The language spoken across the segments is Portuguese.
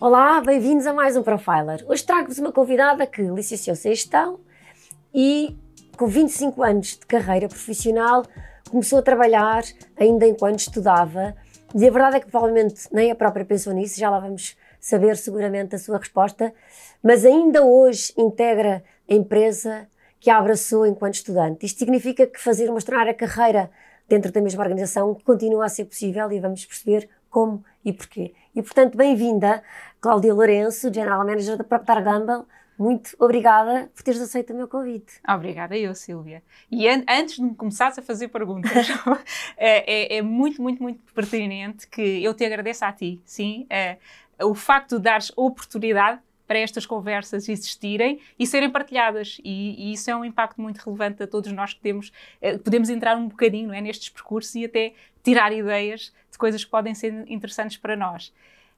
Olá, bem-vindos a mais um Profiler. Hoje trago-vos uma convidada que licenciou-se em Gestão e, com 25 anos de carreira profissional, começou a trabalhar ainda enquanto estudava. E a verdade é que provavelmente nem a própria pensou nisso, já lá vamos saber seguramente a sua resposta, mas ainda hoje integra a empresa que a abraçou enquanto estudante. Isto significa que fazer uma extraordinária carreira dentro da mesma organização continua a ser possível e vamos perceber como e porquê. E, portanto, bem-vinda, Cláudia Lourenço, General Manager da Procter & Gamble. Muito obrigada por teres aceito o meu convite. Obrigada eu, Sílvia. E antes de me começares a fazer perguntas, é muito pertinente que eu te agradeça a ti, sim, o facto de dares oportunidade para estas conversas existirem e serem partilhadas. E isso é um impacto muito relevante a todos nós que temos. Podemos entrar um bocadinho, não é, nestes percursos e até tirar ideias de coisas que podem ser interessantes para nós.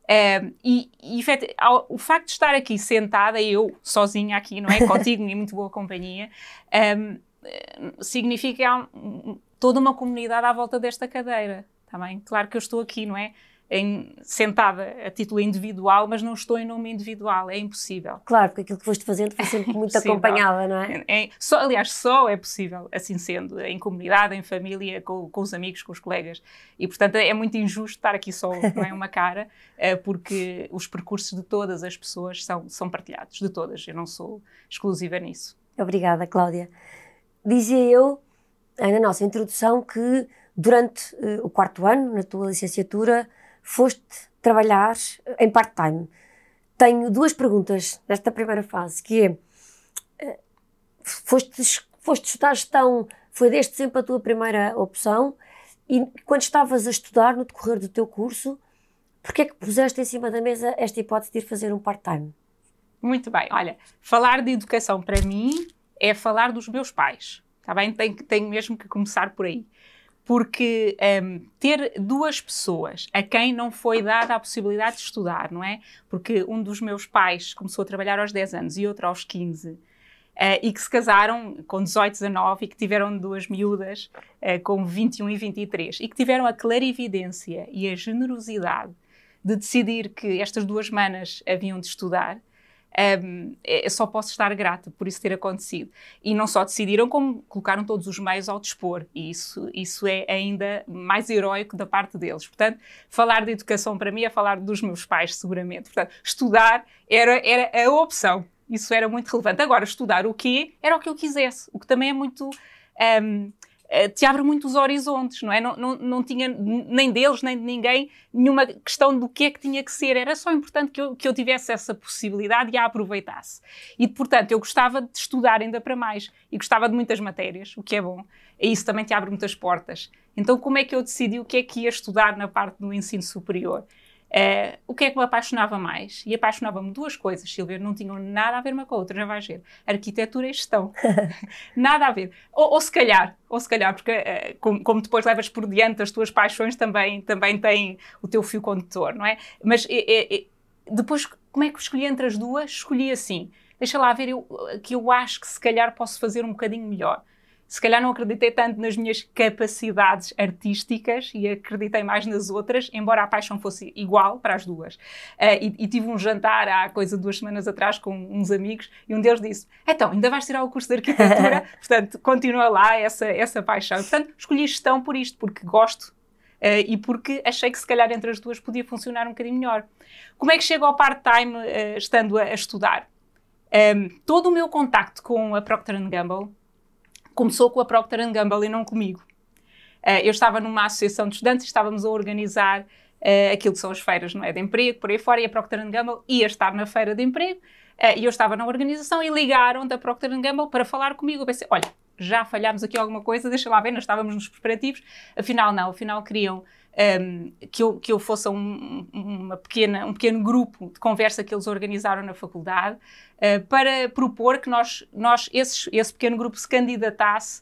O facto de estar aqui sentada, eu sozinha aqui, não é? Contigo em muito boa companhia, significa que há toda uma comunidade à volta desta cadeira, tá bem? Claro que eu estou aqui, não é? Sentada a título individual, mas não estou em nome individual, é impossível. Claro, porque aquilo que foste fazendo foi sempre muito acompanhada, não é? Aliás, só é possível assim sendo, em comunidade, em família, com os amigos, com os colegas. E, portanto, é muito injusto estar aqui só, não é, uma cara, porque os percursos de todas as pessoas são partilhados, de todas. Eu não sou exclusiva nisso. Obrigada, Cláudia. Dizia eu, na nossa introdução, que durante o quarto ano, na tua licenciatura, foste trabalhar em part-time. Tenho duas perguntas nesta primeira fase, que é, foste estudar gestão, foi desde sempre a tua primeira opção, e quando estavas a estudar no decorrer do teu curso, porquê é que puseste em cima da mesa esta hipótese de ir fazer um part-time? Muito bem, olha, falar de educação para mim é falar dos meus pais, está bem? Tenho mesmo que começar por aí. Porque ter duas pessoas a quem não foi dada a possibilidade de estudar, não é? Porque um dos meus pais começou a trabalhar aos 10 anos e outro aos 15, e que se casaram com 18, 19 e que tiveram duas miúdas com 21 e 23 e que tiveram a clarividência e a generosidade de decidir que estas duas manas haviam de estudar. Eu só posso estar grata por isso ter acontecido. E não só decidiram, como colocaram todos os meios ao dispor. E isso é ainda mais heroico da parte deles. Portanto, falar de educação para mim é falar dos meus pais, seguramente. Portanto, estudar era a opção. Isso era muito relevante. Agora, estudar o quê? Era o que eu quisesse. O que também é muito... te abre muitos horizontes, não é? Não tinha nem deles, nem de ninguém, nenhuma questão do que é que tinha que ser. Era só importante que eu tivesse essa possibilidade e a aproveitasse. E, portanto, eu gostava de estudar ainda para mais. E gostava de muitas matérias, o que é bom. E isso também te abre muitas portas. Então, como é que eu decidi o que é que ia estudar na parte do ensino superior? O que é que me apaixonava mais? E apaixonava-me duas coisas, Silvia, não tinham nada a ver uma com a outra, já vais ver. Arquitetura e gestão. Nada a ver. Ou se calhar, porque como depois levas por diante as tuas paixões, também têm o teu fio condutor, não é? Mas depois, como é que escolhi entre as duas? Escolhi assim, deixa lá ver, que eu acho que se calhar posso fazer um bocadinho melhor. Se calhar não acreditei tanto nas minhas capacidades artísticas e acreditei mais nas outras, embora a paixão fosse igual para as duas. E tive um jantar há coisa de 2 semanas atrás com uns amigos e um deles disse, então, ainda vais tirar o curso de arquitetura? Portanto, continua lá essa paixão. Portanto, escolhi gestão por isto, porque gosto e porque achei que se calhar entre as duas podia funcionar um bocadinho melhor. Como é que chego ao part-time estando a estudar? Todo o meu contacto com a Procter & Gamble começou com a Procter & Gamble e não comigo. Eu estava numa associação de estudantes e estávamos a organizar aquilo que são as feiras, não é, de emprego, por aí fora, e a Procter & Gamble ia estar na feira de emprego, e eu estava na organização e ligaram da Procter & Gamble para falar comigo. Eu pensei, olha, já falhámos aqui alguma coisa, deixa lá ver, nós estávamos nos preparativos. Afinal queriam que eu fosse um pequeno grupo de conversa que eles organizaram na faculdade para propor que esse pequeno grupo se candidatasse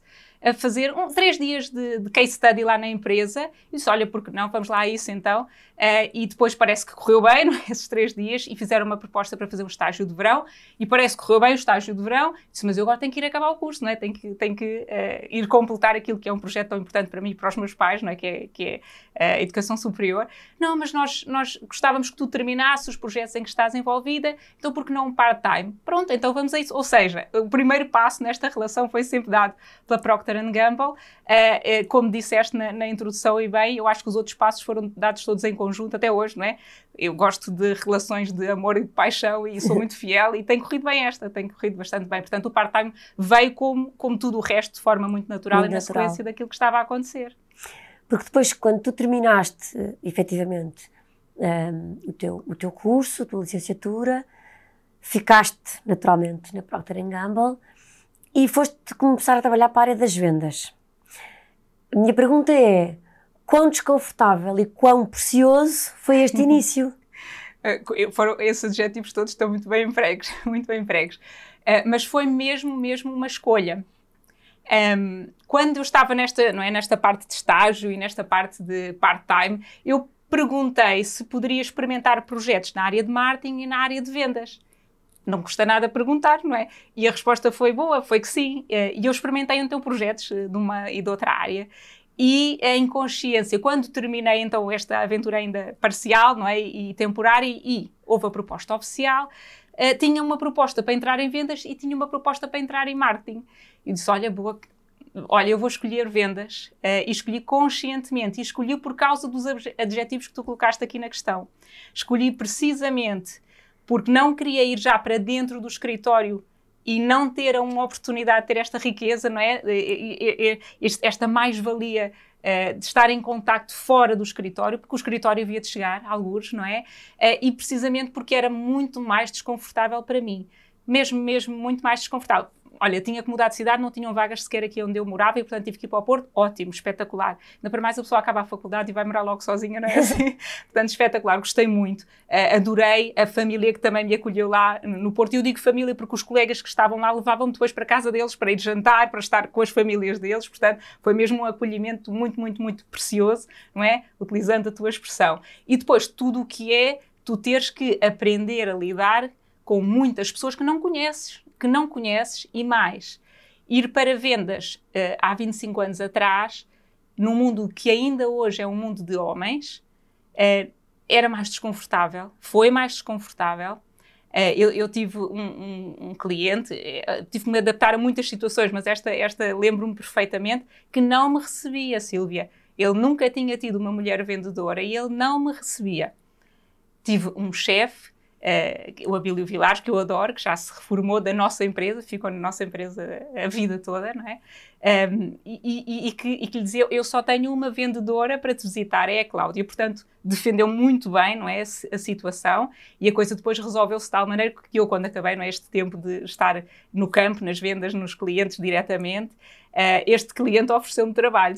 a fazer 3 dias de case study lá na empresa. E disse, olha, porque não, vamos lá a isso então. E depois parece que correu bem, não é? Esses 3 dias, e fizeram uma proposta para fazer um estágio de verão, e parece que correu bem o estágio de verão. Disse, mas eu agora tenho que ir acabar o curso, não é? Tenho que ir completar aquilo que é um projeto tão importante para mim e para os meus pais, não é? Que é a educação superior. Não, mas nós gostávamos que tu terminasses os projetos em que estás envolvida, então por que não um part-time? Pronto, então vamos a isso. Ou seja, o primeiro passo nesta relação foi sempre dado pela Procter & Gamble. Como disseste na introdução, e bem, eu acho que os outros passos foram dados todos em conjunto até hoje, não é? Eu gosto de relações de amor e de paixão e sou muito fiel, e tem corrido bem tem corrido bastante bem. Portanto, o part-time veio como tudo o resto, de forma muito natural muito e na sequência daquilo que estava a acontecer. Porque depois, quando tu terminaste, efetivamente, o teu curso, a tua licenciatura, ficaste, naturalmente, na Procter & Gamble e foste começar a trabalhar para a área das vendas. A minha pergunta é, quão desconfortável e quão precioso foi este início? Esses adjetivos todos estão muito bem empregos, muito bem empregos. Mas foi mesmo uma escolha. Quando eu estava nesta parte de estágio e nesta parte de part-time, eu perguntei se poderia experimentar projetos na área de marketing e na área de vendas. Não custa nada perguntar, não é? E a resposta foi boa, foi que sim. E eu experimentei então projetos de uma e de outra área. E em consciência, quando terminei então esta aventura ainda parcial, não é? E temporária, e houve a proposta oficial, tinha uma proposta para entrar em vendas e tinha uma proposta para entrar em marketing. E disse, olha, eu vou escolher vendas, e escolhi conscientemente, e escolhi por causa dos adjetivos que tu colocaste aqui na questão. Escolhi precisamente porque não queria ir já para dentro do escritório e não ter uma oportunidade de ter esta riqueza, não é? Esta mais-valia de estar em contacto fora do escritório, porque o escritório havia de chegar, algures, não é? E precisamente porque era muito mais desconfortável para mim. Mesmo muito mais desconfortável. Olha, tinha que mudar de cidade, não tinham vagas sequer aqui onde eu morava e, portanto, tive que ir para o Porto. Ótimo, espetacular. Ainda para mais, a pessoa acaba a faculdade e vai morar logo sozinha, não é assim? Portanto, espetacular, gostei muito. Adorei a família que também me acolheu lá no Porto. E eu digo família porque os colegas que estavam lá levavam-me depois para a casa deles, para ir jantar, para estar com as famílias deles. Portanto, foi mesmo um acolhimento muito precioso, não é? Utilizando a tua expressão. E depois, tudo o que é tu teres que aprender a lidar com muitas pessoas que não conheces e mais, ir para vendas há 25 anos atrás, num mundo que ainda hoje é um mundo de homens, era mais desconfortável, foi mais desconfortável. Eu tive um cliente, tive que me adaptar a muitas situações, mas esta lembro-me perfeitamente, que não me recebia, Sílvia. Ele nunca tinha tido uma mulher vendedora e ele não me recebia. Tive um chefe, o Abílio Vilares, que eu adoro, que já se reformou da nossa empresa, ficou na nossa empresa a vida toda, não é? E que lhe dizia, eu só tenho uma vendedora para te visitar, é a Cláudia. Portanto, defendeu muito bem, não é, a situação, e a coisa depois resolveu-se de tal maneira que eu, quando acabei, não é, este tempo de estar no campo, nas vendas, nos clientes diretamente, este cliente ofereceu-me trabalho.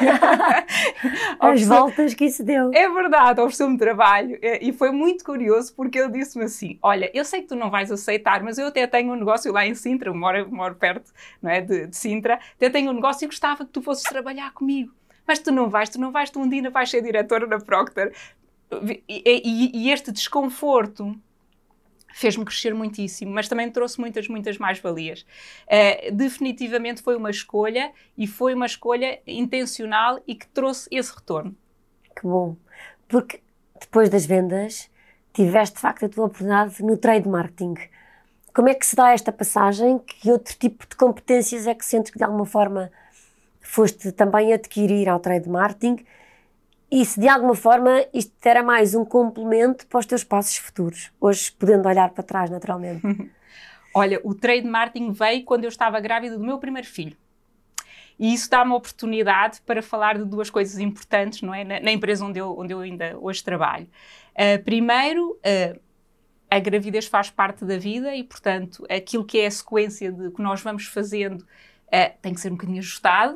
As voltas que isso deu. É verdade, ofereceu-me trabalho, e foi muito curioso porque ele disse-me assim, olha, eu sei que tu não vais aceitar, mas eu até tenho um negócio lá em Sintra, moro perto, não é, de Sintra, até tenho um negócio e gostava que tu fosses trabalhar comigo. Mas tu não vais, tu um dia vais ser diretora da Procter. E este desconforto fez-me crescer muitíssimo, mas também trouxe muitas mais-valias. Definitivamente foi uma escolha, e foi uma escolha intencional e que trouxe esse retorno. Que bom, porque depois das vendas tiveste de facto a tua oportunidade no trade marketing. Como é que se dá esta passagem? Que outro tipo de competências é que sentes que de alguma forma foste também adquirir ao trade marketing? E se de alguma forma isto era mais um complemento para os teus passos futuros, hoje podendo olhar para trás naturalmente? Olha, o trade marketing veio quando eu estava grávida do meu primeiro filho. E isso dá-me a oportunidade para falar de duas coisas importantes, não é? Na empresa onde eu ainda hoje trabalho. Primeiro, a gravidez faz parte da vida e, portanto, aquilo que é a sequência de que nós vamos fazendo tem que ser um bocadinho ajustado.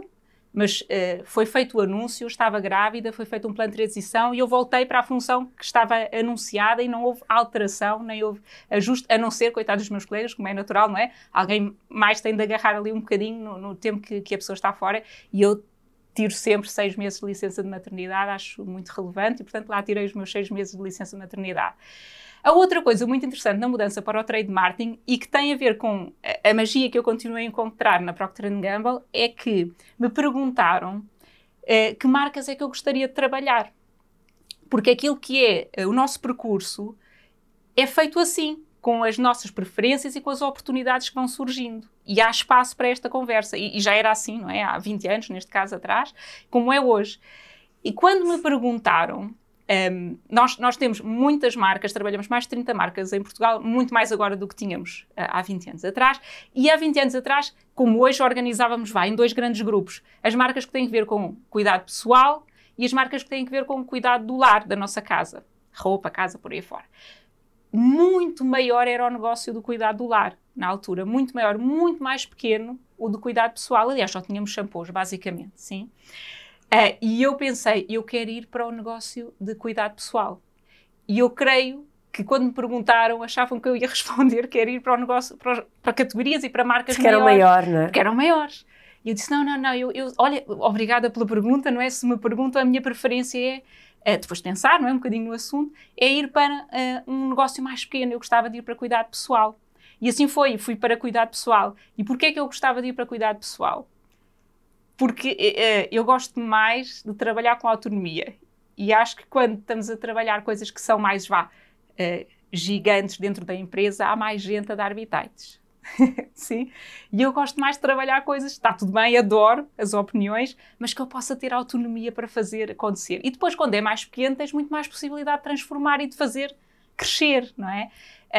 mas foi feito o anúncio, eu estava grávida, foi feito um plano de transição e eu voltei para a função que estava anunciada e não houve alteração, nem houve ajuste, a não ser, coitados dos meus colegas, como é natural, não é? Alguém mais tem de agarrar ali um bocadinho no tempo que a pessoa está fora, e eu tiro sempre 6 meses de licença de maternidade, acho muito relevante, e portanto lá tirei os meus 6 meses de licença de maternidade. A outra coisa muito interessante na mudança para o trade marketing, e que tem a ver com a magia que eu continuei a encontrar na Procter & Gamble, é que me perguntaram que marcas é que eu gostaria de trabalhar. Porque aquilo que é o nosso percurso é feito assim, com as nossas preferências e com as oportunidades que vão surgindo. E há espaço para esta conversa. E já era assim, não é? Há 20 anos, neste caso atrás, como é hoje. E quando me perguntaram... nós temos muitas marcas, trabalhamos mais de 30 marcas em Portugal, muito mais agora do que tínhamos há 20 anos atrás. E há 20 anos atrás, como hoje, organizávamos em 2 grandes grupos. As marcas que têm a ver com cuidado pessoal e as marcas que têm a ver com cuidado do lar, da nossa casa. Roupa, casa, por aí fora. Muito maior era o negócio do cuidado do lar, na altura. Muito maior, muito mais pequeno o do cuidado pessoal. Aliás, só tínhamos shampoos, basicamente, sim. E eu pensei, eu quero ir para o negócio de cuidado pessoal. E eu creio que quando me perguntaram, achavam que eu ia responder que era ir para o negócio, para categorias e para marcas porque maiores. Porque eram maiores, não é? Porque eram maiores. E eu disse, não, olha, obrigada pela pergunta, não é? Se me perguntam, a minha preferência depois de pensar, não é? Um bocadinho no assunto, é ir para um negócio mais pequeno. Eu gostava de ir para cuidado pessoal. E assim fui para cuidado pessoal. E porquê é que eu gostava de ir para cuidado pessoal? Porque eu gosto mais de trabalhar com autonomia. E acho que quando estamos a trabalhar coisas que são mais, gigantes dentro da empresa, há mais gente a dar bitites. Sim? E eu gosto mais de trabalhar coisas, está tudo bem, adoro as opiniões, mas que eu possa ter autonomia para fazer acontecer. E depois, quando é mais pequeno, tens muito mais possibilidade de transformar e de fazer crescer, não é?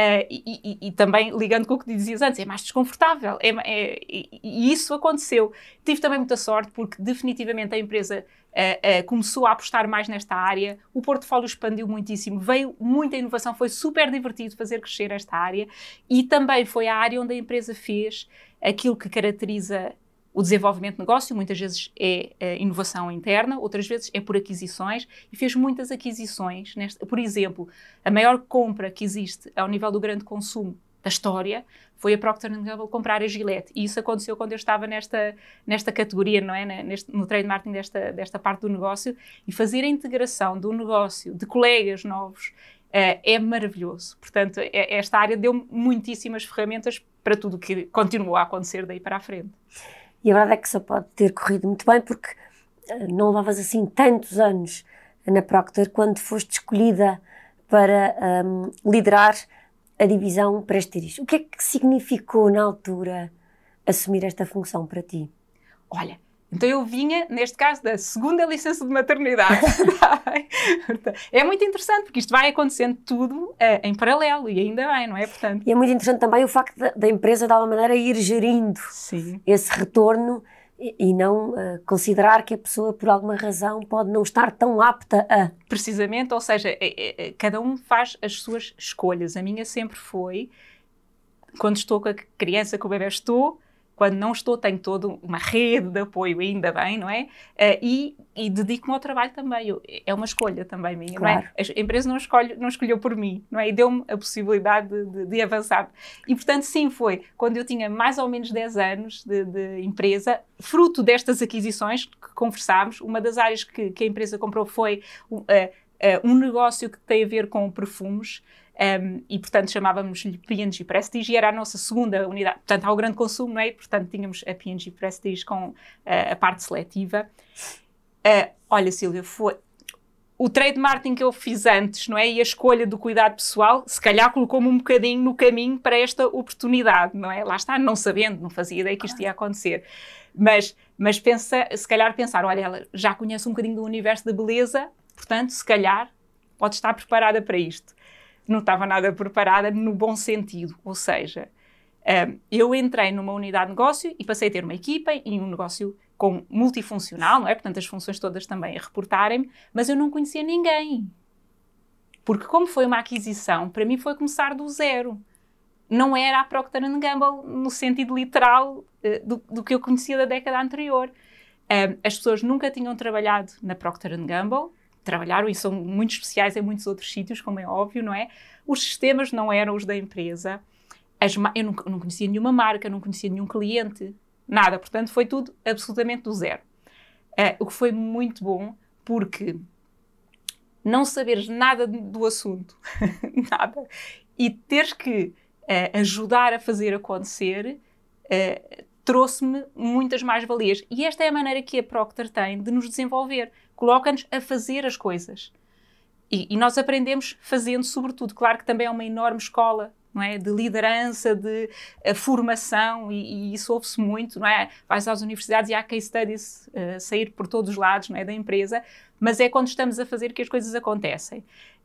E também, ligando com o que dizias antes, é mais desconfortável. E isso aconteceu. Tive também muita sorte, porque definitivamente a empresa começou a apostar mais nesta área, o portfólio expandiu muitíssimo, veio muita inovação, foi super divertido fazer crescer esta área, e também foi a área onde a empresa fez aquilo que caracteriza o desenvolvimento de negócio. Muitas vezes é inovação interna, outras vezes é por aquisições, e fez muitas aquisições. Por exemplo, a maior compra que existe ao nível do grande consumo da história foi a Procter & Gamble comprar a Gillette, e isso aconteceu quando eu estava nesta categoria, não é? No trade marketing desta parte do negócio, e fazer a integração do negócio de colegas novos é maravilhoso. Portanto, esta área deu muitíssimas ferramentas para tudo o que continuou a acontecer daí para a frente. E a verdade é que só pode ter corrido muito bem, porque não levavas assim tantos anos na Procter quando foste escolhida para liderar a divisão prestígio. O que é que significou na altura assumir esta função para ti? Olha, então eu vinha, neste caso, da segunda licença de maternidade. É muito interessante, porque isto vai acontecendo tudo em paralelo, e ainda bem, não é? Portanto... E é muito interessante também o facto da empresa, de alguma maneira, ir gerindo esse retorno e não considerar que a pessoa, por alguma razão, pode não estar tão apta a... Precisamente, ou seja, cada um faz as suas escolhas. A minha sempre foi, quando estou com a criança, com o bebê, quando não estou, tenho toda uma rede de apoio, ainda bem, não é? E dedico-me ao trabalho também. É uma escolha também minha, claro. Não é? A empresa não escolheu por mim, não é? E deu-me a possibilidade de avançar. E, portanto, sim, foi quando eu tinha mais ou menos 10 anos de empresa, fruto destas aquisições que conversámos. Uma das áreas que a empresa comprou foi um negócio que tem a ver com perfumes. E, portanto, chamávamos-lhe P&G Prestige, e era a nossa segunda unidade. Portanto, há o grande consumo, não é? Portanto, tínhamos a P&G Prestige com a parte seletiva. Olha, Sílvia, foi o trade marketing que eu fiz antes, não é? E a escolha do cuidado pessoal, se calhar colocou-me um bocadinho no caminho para esta oportunidade, não é? Lá está, não sabendo, não fazia ideia que isto ia acontecer. Mas se calhar pensar, olha, ela já conhece um bocadinho do universo da beleza, portanto, se calhar pode estar preparada para isto. Não estava nada preparada no bom sentido, ou seja, eu entrei numa unidade de negócio e passei a ter uma equipa e um negócio multifuncional, não é? Portanto, as funções todas também a reportarem-me, mas eu não conhecia ninguém. Porque como foi uma aquisição, para mim foi começar do zero. Não era a Procter & Gamble no sentido literal do que eu conhecia da década anterior. As pessoas nunca tinham trabalhado na Procter & Gamble, trabalharam e são muito especiais em muitos outros sítios, como é óbvio, não é? Os sistemas não eram os da empresa, eu não conhecia nenhuma marca, não conhecia nenhum cliente, nada, portanto foi tudo absolutamente do zero. O que foi muito bom, porque não saberes nada do assunto, nada, e teres que ajudar a fazer acontecer, trouxe-me muitas mais-valias. E esta é a maneira que a Procter tem de nos desenvolver. Coloca-nos a fazer as coisas. E nós aprendemos fazendo, sobretudo. Claro que também é uma enorme escola, não é? De liderança, de formação, e isso ouve-se muito, não é? Vais às universidades e há case studies sair por todos os lados, não é? Da empresa, mas é quando estamos a fazer que as coisas acontecem.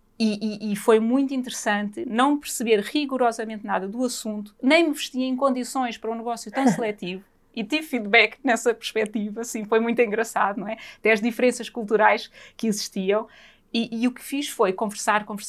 E foi muito interessante não perceber rigorosamente nada do assunto, nem me vestia em condições para um negócio tão seletivo, e tive feedback nessa perspectiva, assim, foi muito engraçado, não é? Até as diferenças culturais que existiam, e o que fiz foi conversar com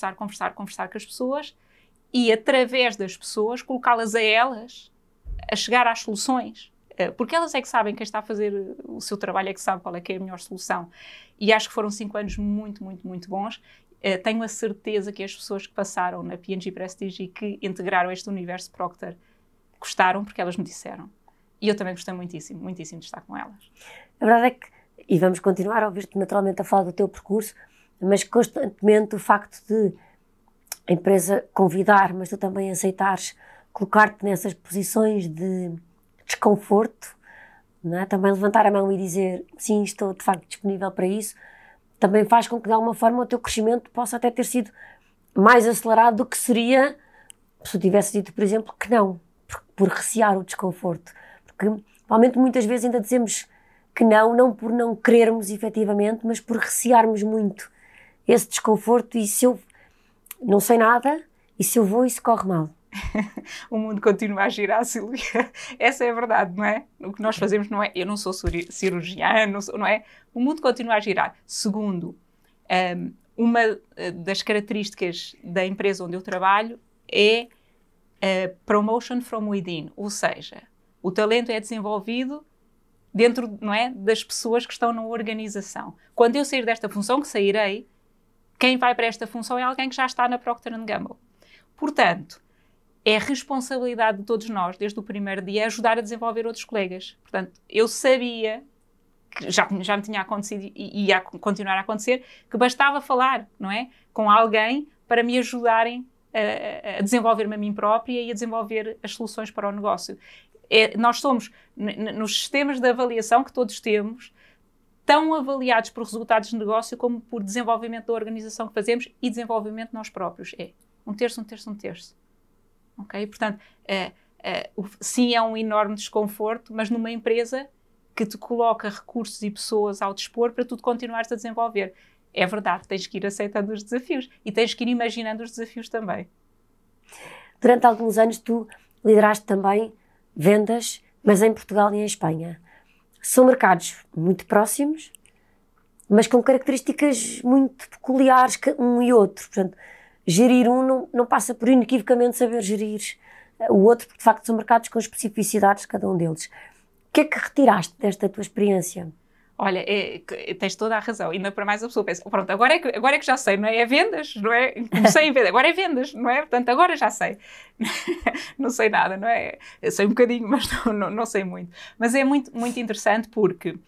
as pessoas, e através das pessoas colocá-las a elas a chegar às soluções, porque elas é que sabem, quem está a fazer o seu trabalho é que sabe qual é que é a melhor solução. E acho que foram 5 anos muito, muito, muito bons. Tenho a certeza que as pessoas que passaram na P&G Prestige e que integraram este universo Procter gostaram, porque elas me disseram. E eu também gostei muitíssimo, muitíssimo de estar com elas. A verdade é que, e vamos continuar a ouvir-te naturalmente a falar do teu percurso, mas constantemente o facto de a empresa convidar, mas tu também aceitares colocar-te nessas posições de desconforto, não é? Também levantar a mão e dizer sim, estou de facto disponível para isso, também faz com que de alguma forma o teu crescimento possa até ter sido mais acelerado do que seria se eu tivesse dito, por exemplo, que não, por recear o desconforto. Porque realmente muitas vezes ainda dizemos que não por não querermos efetivamente, mas por recearmos muito esse desconforto. E se eu não sei nada, e se eu vou, isso corre mal. O mundo continua a girar, Silvia. Essa é a verdade, não é? O que nós fazemos não é... Eu não sou cirurgiã, não é? O mundo continua a girar. Segundo, uma das características da empresa onde eu trabalho é promotion from within, ou seja, o talento é desenvolvido dentro, não é, das pessoas que estão na organização. Quando eu sair desta função, que sairei, quem vai para esta função é alguém que já está na Procter & Gamble. Portanto, é responsabilidade de todos nós, desde o primeiro dia, ajudar a desenvolver outros colegas. Portanto, eu sabia, que já me tinha acontecido e ia continuar a acontecer, que bastava falar, não é? Com alguém para me ajudarem a desenvolver-me a mim própria e a desenvolver as soluções para o negócio. Nós somos, nos sistemas de avaliação que todos temos, tão avaliados por resultados de negócio como por desenvolvimento da organização que fazemos e desenvolvimento nós próprios. É um terço. Ok? Portanto, sim, é um enorme desconforto, mas numa empresa que te coloca recursos e pessoas ao dispor para tu continuares a desenvolver. É verdade, tens que ir aceitando os desafios e tens que ir imaginando os desafios também. Durante alguns anos tu lideraste também vendas, mas em Portugal e em Espanha. São mercados muito próximos, mas com características muito peculiares um e outro. Portanto, gerir um não passa por inequivocamente saber gerir o outro, porque de facto são mercados com especificidades de cada um deles. O que é que retiraste desta tua experiência? Olha, tens toda a razão. Ainda para mais a pessoa pensa, pronto, agora é que já sei, não é? É vendas, não é? Comecei em vendas, agora é vendas, não é? Portanto, agora já sei. Não sei nada, não é? Eu sei um bocadinho, mas não sei muito. Mas é muito, muito interessante porque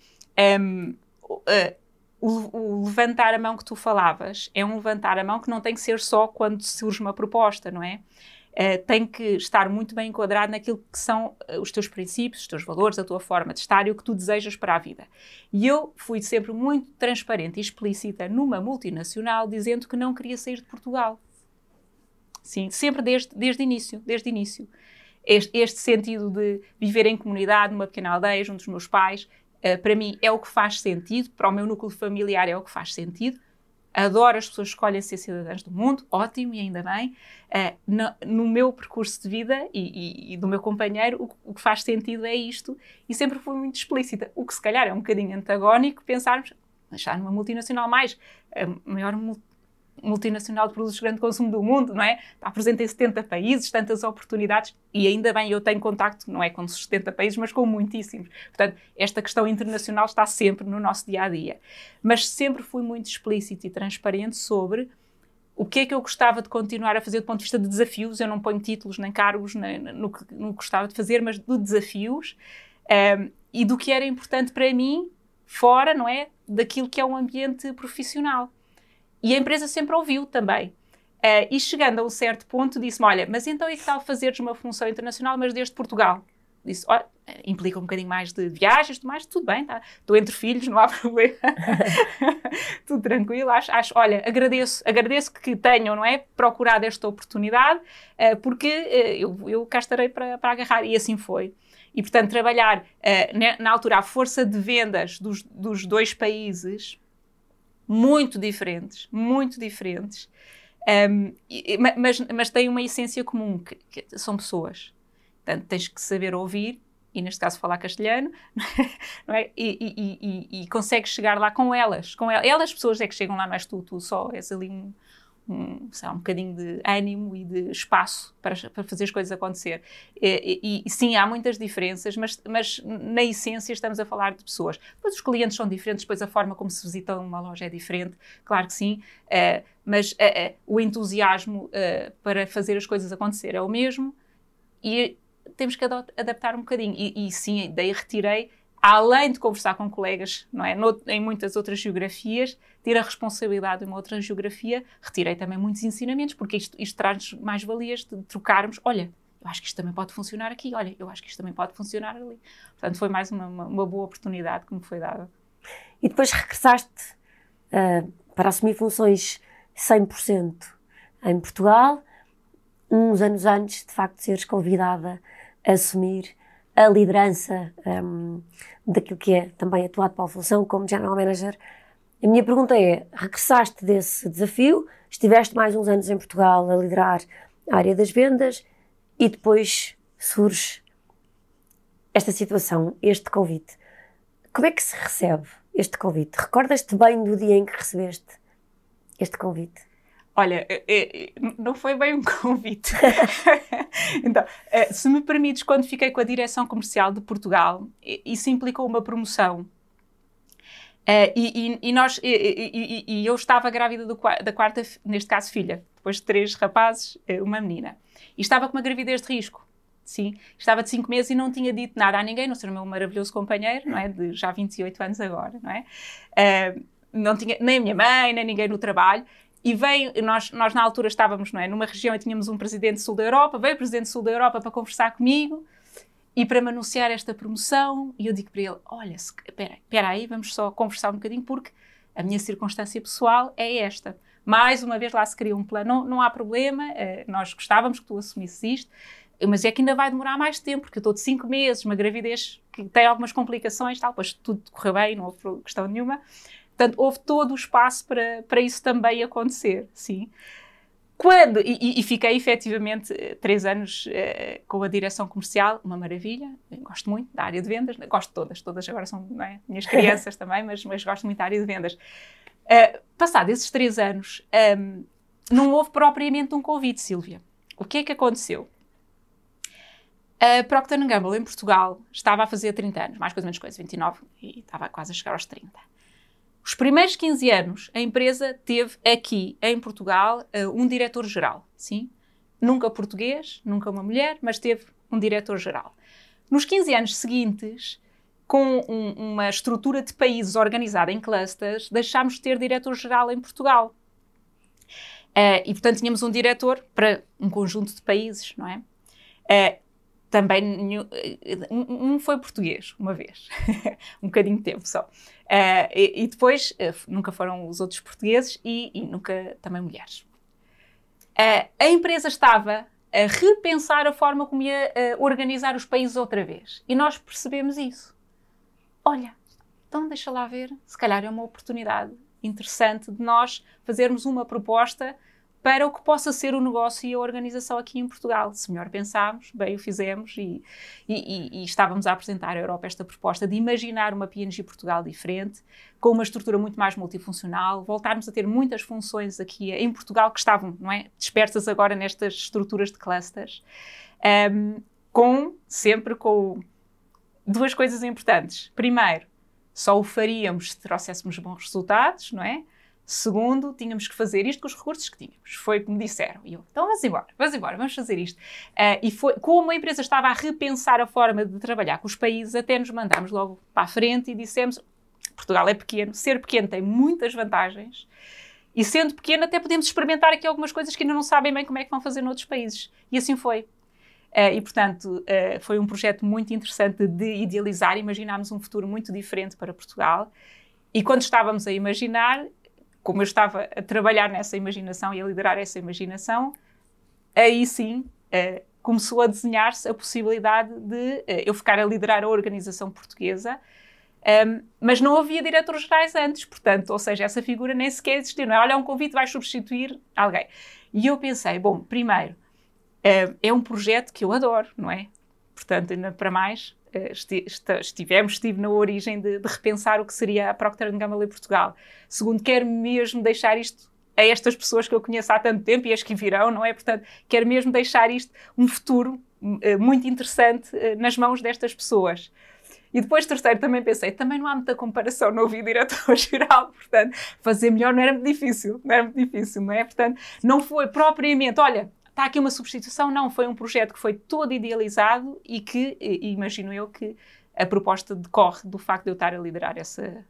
o levantar a mão que tu falavas é um levantar a mão que não tem que ser só quando surge uma proposta, não é? Tem que estar muito bem enquadrado naquilo que são os teus princípios, os teus valores, a tua forma de estar e o que tu desejas para a vida. E eu fui sempre muito transparente e explícita numa multinacional, dizendo que não queria sair de Portugal. Sim, sempre desde o início. Este sentido de viver em comunidade, numa pequena aldeia, junto dos meus pais, para mim é o que faz sentido, para o meu núcleo familiar é o que faz sentido. Adoro as pessoas que escolhem ser cidadãs do mundo, ótimo, e ainda bem. No meu percurso de vida e do meu companheiro, o que faz sentido é isto, e sempre fui muito explícita. O que se calhar é um bocadinho antagónico pensarmos, já numa multinacional mais, a maior multinacional de produtos de grande consumo do mundo, não é? Está presente em 70 países, tantas oportunidades, e ainda bem eu tenho contacto, não é com 70 países, mas com muitíssimos. Portanto, esta questão internacional está sempre no nosso dia-a-dia. Mas sempre fui muito explícito e transparente sobre o que é que eu gostava de continuar a fazer do ponto de vista de desafios. Eu não ponho títulos nem cargos no que gostava de fazer, mas de desafios, e do que era importante para mim, fora, não é? Daquilo que é um ambiente profissional. E a empresa sempre ouviu também. E chegando a um certo ponto, disse-me, olha, mas então é que tal fazeres uma função internacional, mas desde Portugal? Disse, olha, implica um bocadinho mais de viagens, tudo bem, tá? Estou entre filhos, não há problema. Tudo tranquilo, acho, olha, agradeço que tenham, não é, procurado esta oportunidade, porque eu cá estarei para agarrar, e assim foi. E, portanto, trabalhar, na altura, a força de vendas dos dois países, muito diferentes, mas têm uma essência comum, que são pessoas. Portanto, tens que saber ouvir, e neste caso falar castelhano, não é? E consegues chegar lá com elas. Elas, pessoas, é que chegam lá, não és tu só és ali um bocadinho de ânimo e de espaço para fazer as coisas acontecer. E sim, há muitas diferenças, mas na essência estamos a falar de pessoas. Depois os clientes são diferentes, depois a forma como se visita uma loja é diferente, claro que sim, mas o entusiasmo para fazer as coisas acontecer é o mesmo, e temos que adaptar um bocadinho. E sim, daí retirei, além de conversar com colegas, não é, em muitas outras geografias, ter a responsabilidade de uma outra geografia, retirei também muitos ensinamentos, porque isto traz mais valias de trocarmos. Olha, eu acho que isto também pode funcionar aqui. Olha, eu acho que isto também pode funcionar ali. Portanto, foi mais uma boa oportunidade que me foi dada. E depois regressaste para assumir funções 100% em Portugal, uns anos antes, de facto, de seres convidada a assumir a liderança daquilo que é também a tua atual função como General Manager. A minha pergunta é, regressaste desse desafio, estiveste mais uns anos em Portugal a liderar a área das vendas e depois surge esta situação, este convite. Como é que se recebe este convite? Recordas-te bem do dia em que recebeste este convite? Olha, não foi bem um convite. Então, se me permites, quando fiquei com a direção comercial de Portugal, isso implicou uma promoção. E eu estava grávida da quarta, neste caso, filha. Depois de 3 rapazes, uma menina. E estava com uma gravidez de risco. Sim, estava de 5 meses e não tinha dito nada a ninguém, não ser o meu maravilhoso companheiro, não é? De já 28 anos agora, não é? Não tinha nem a minha mãe, nem ninguém no trabalho. E nós na altura estávamos, não é, numa região e tínhamos um presidente sul da Europa, veio o presidente sul da Europa para conversar comigo e para me anunciar esta promoção, e eu digo para ele, olha, espera aí, vamos só conversar um bocadinho, porque a minha circunstância pessoal é esta. Mais uma vez lá se cria um plano, não há problema, nós gostávamos que tu assumisses isto, mas é que ainda vai demorar mais tempo, porque eu estou de 5 meses, uma gravidez que tem algumas complicações, tal, pois tudo correu bem, não houve questão nenhuma. Portanto, houve todo o espaço para isso também acontecer, sim. E fiquei efetivamente 3 anos com a direção comercial, uma maravilha, gosto muito da área de vendas, gosto de todas agora são, não é, minhas crianças também, mas gosto muito da área de vendas. Passado esses 3 anos, não houve propriamente um convite, Sílvia. O que é que aconteceu? A Procter & Gamble em Portugal estava a fazer 30 anos, mais coisa menos coisa, 29, e estava quase a chegar aos 30. Os primeiros 15 anos, a empresa teve aqui, em Portugal, um diretor-geral, sim? Nunca português, nunca uma mulher, mas teve um diretor-geral. Nos 15 anos seguintes, com uma estrutura de países organizada em clusters, deixámos de ter diretor-geral em Portugal. E, portanto, tínhamos um diretor para um conjunto de países, não é? Também um foi português, uma vez, um bocadinho de tempo só. E depois nunca foram os outros portugueses e nunca também mulheres. A empresa estava a repensar a forma como ia organizar os países outra vez. E nós percebemos isso. Olha, então deixa lá ver, se calhar é uma oportunidade interessante de nós fazermos uma proposta para o que possa ser o negócio e a organização aqui em Portugal. Se melhor pensámos, bem o fizemos e estávamos a apresentar à Europa esta proposta de imaginar uma P&G Portugal diferente, com uma estrutura muito mais multifuncional, voltarmos a ter muitas funções aqui em Portugal que estavam, não é, dispersas agora nestas estruturas de clusters, sempre com duas coisas importantes. Primeiro, só o faríamos se trouxéssemos bons resultados, não é? Segundo, tínhamos que fazer isto com os recursos que tínhamos. Foi como disseram. E eu, então vamos embora, vamos fazer isto. E foi, como a empresa estava a repensar a forma de trabalhar com os países, até nos mandámos logo para a frente e dissemos, Portugal é pequeno, ser pequeno tem muitas vantagens, e sendo pequeno até podemos experimentar aqui algumas coisas que ainda não sabem bem como é que vão fazer noutros países. E assim foi. E, portanto, foi um projeto muito interessante de idealizar, imaginámos um futuro muito diferente para Portugal. E quando estávamos a imaginar, como eu estava a trabalhar nessa imaginação e a liderar essa imaginação, aí sim começou a desenhar-se a possibilidade de eu ficar a liderar a organização portuguesa, mas não havia diretores gerais antes, portanto, ou seja, essa figura nem sequer existia, não é? Olha, um convite, vais substituir alguém. E eu pensei, bom, primeiro, é um projeto que eu adoro, não é? Portanto, ainda para mais, estive na origem de repensar o que seria a Procter & Gamble em Portugal. Segundo, quero mesmo deixar isto a estas pessoas que eu conheço há tanto tempo e as que virão, não é? Portanto, quero mesmo deixar isto um futuro muito interessante nas mãos destas pessoas. E depois, terceiro, também pensei, também não há muita comparação, não havia diretor-geral, portanto, fazer melhor não era muito difícil, não é? Portanto, não foi propriamente, olha, está aqui uma substituição, não, foi um projeto que foi todo idealizado e que, imagino eu, que a proposta decorre do facto de eu estar a liderar essa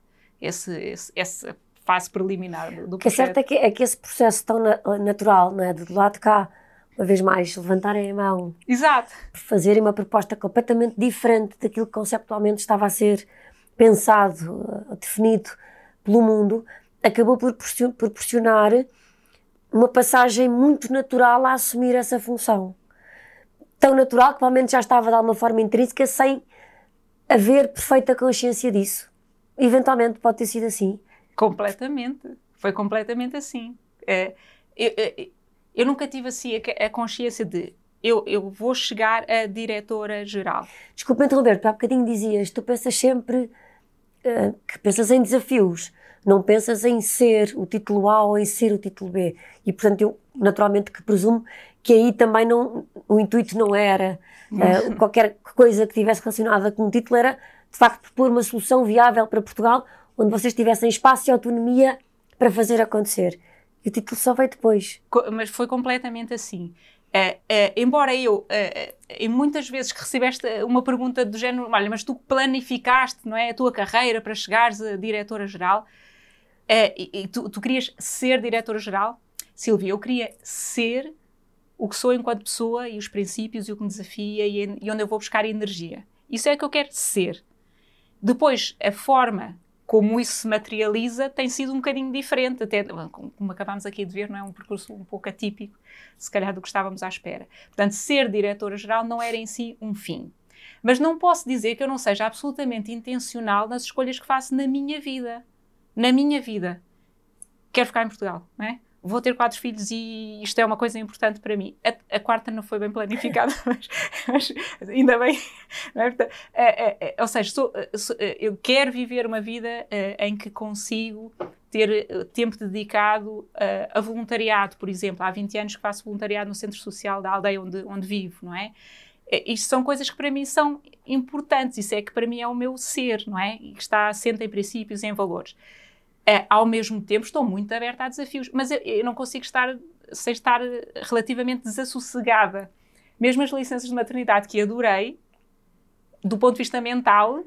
fase preliminar do projeto. O que é certo é que esse processo tão natural, não é? Do lado de cá, uma vez mais, levantarem a mão, exato, fazerem uma proposta completamente diferente daquilo que conceptualmente estava a ser pensado, definido pelo mundo, acabou por proporcionar uma passagem muito natural a assumir essa função. Tão natural que provavelmente já estava de alguma forma intrínseca sem haver perfeita consciência disso. Eventualmente pode ter sido assim. Completamente. Foi completamente assim. Eu nunca tive assim a consciência de eu vou chegar a diretora-geral. Desculpa interromper, há bocadinho dizias, tu pensas sempre que pensas em desafios, não pensas em ser o título A ou em ser o título B. E, portanto, eu naturalmente que presumo que aí também o intuito não era qualquer coisa que tivesse relacionada com o título, era, de facto, propor uma solução viável para Portugal, onde vocês tivessem espaço e autonomia para fazer acontecer. E o título só veio depois. Mas foi completamente assim. Embora eu, muitas vezes que recebeste uma pergunta do género, olha, mas tu planificaste, não é, a tua carreira para chegares a diretora-geral, e tu querias ser diretora-geral? Silvia, eu queria ser o que sou enquanto pessoa e os princípios e o que me desafia e onde eu vou buscar energia. Isso é o que eu quero ser. Depois, a forma como isso se materializa tem sido um bocadinho diferente, até como acabámos aqui de ver, não é um percurso um pouco atípico, se calhar do que estávamos à espera. Portanto, ser diretora-geral não era em si um fim. Mas não posso dizer que eu não seja absolutamente intencional nas escolhas que faço na minha vida. Na minha vida. Quero ficar em Portugal, não é? Vou ter 4 filhos e isto é uma coisa importante para mim. A quarta não foi bem planificada, mas ainda bem. Não é? Portanto, ou seja, eu quero viver uma vida em que consigo ter tempo dedicado a voluntariado, por exemplo. Há 20 anos que faço voluntariado no centro social da aldeia onde vivo, não é? Isto são coisas que para mim são importantes. Isso é que para mim é o meu ser, não é? E que está assente em princípios e em valores. Ao mesmo tempo estou muito aberta a desafios, mas eu não consigo estar sem estar relativamente desassossegada. Mesmo as licenças de maternidade que adorei, do ponto de vista mental,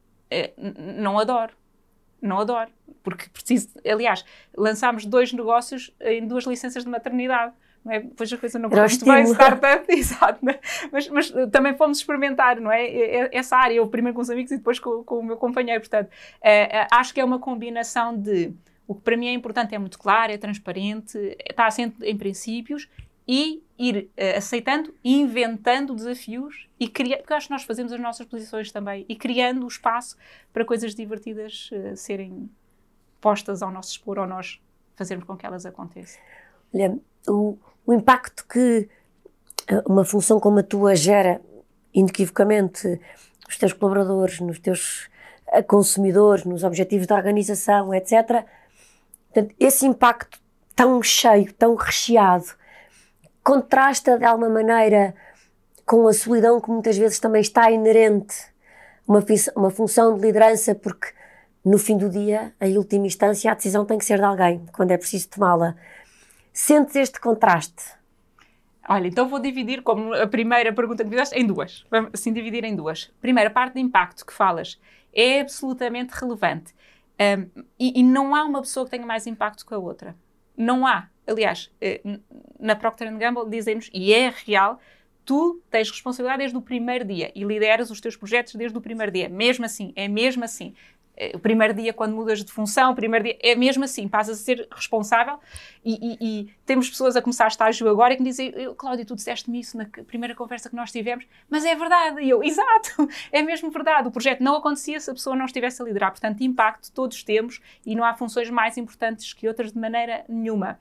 não adoro. Não adoro. Porque preciso, aliás, lançámos 2 negócios em 2 licenças de maternidade. Não é? Depois a coisa não correu muito bem, startup, exato, né? mas também fomos experimentar, não é? Essa área, eu primeiro com os amigos e depois com o meu companheiro, portanto, acho que é uma combinação de, o que para mim é importante, é muito claro, é transparente, está assente em princípios e ir aceitando e inventando desafios e criando, porque acho que nós fazemos as nossas posições também, e criando o espaço para coisas divertidas serem postas ao nosso expor ou nós fazermos com que elas aconteçam. Olha, o impacto que uma função como a tua gera, inequivocamente, nos teus colaboradores, nos teus consumidores, nos objetivos da organização, etc. Portanto, esse impacto tão cheio, tão recheado, contrasta de alguma maneira com a solidão que muitas vezes também está inerente a uma função de liderança, porque no fim do dia, em última instância, a decisão tem que ser de alguém, quando é preciso tomá-la. Sentes este contraste? Olha, então vou dividir, como a primeira pergunta que me fizeste, em duas. Vamos assim dividir em duas. Primeira, a parte de impacto que falas é absolutamente relevante. E não há uma pessoa que tenha mais impacto que a outra. Não há. Aliás, na Procter & Gamble dizem-nos, e é real, tu tens responsabilidade desde o primeiro dia e lideras os teus projetos desde o primeiro dia. Mesmo assim, é mesmo assim. O primeiro dia, quando mudas de função, o primeiro dia, é mesmo assim, passas a ser responsável e temos pessoas a começar estágio agora que me dizem, Cláudia, tu disseste-me isso na primeira conversa que nós tivemos, mas é verdade. E eu, exato, é mesmo verdade. O projeto não acontecia se a pessoa não estivesse a liderar. Portanto, impacto todos temos e não há funções mais importantes que outras de maneira nenhuma.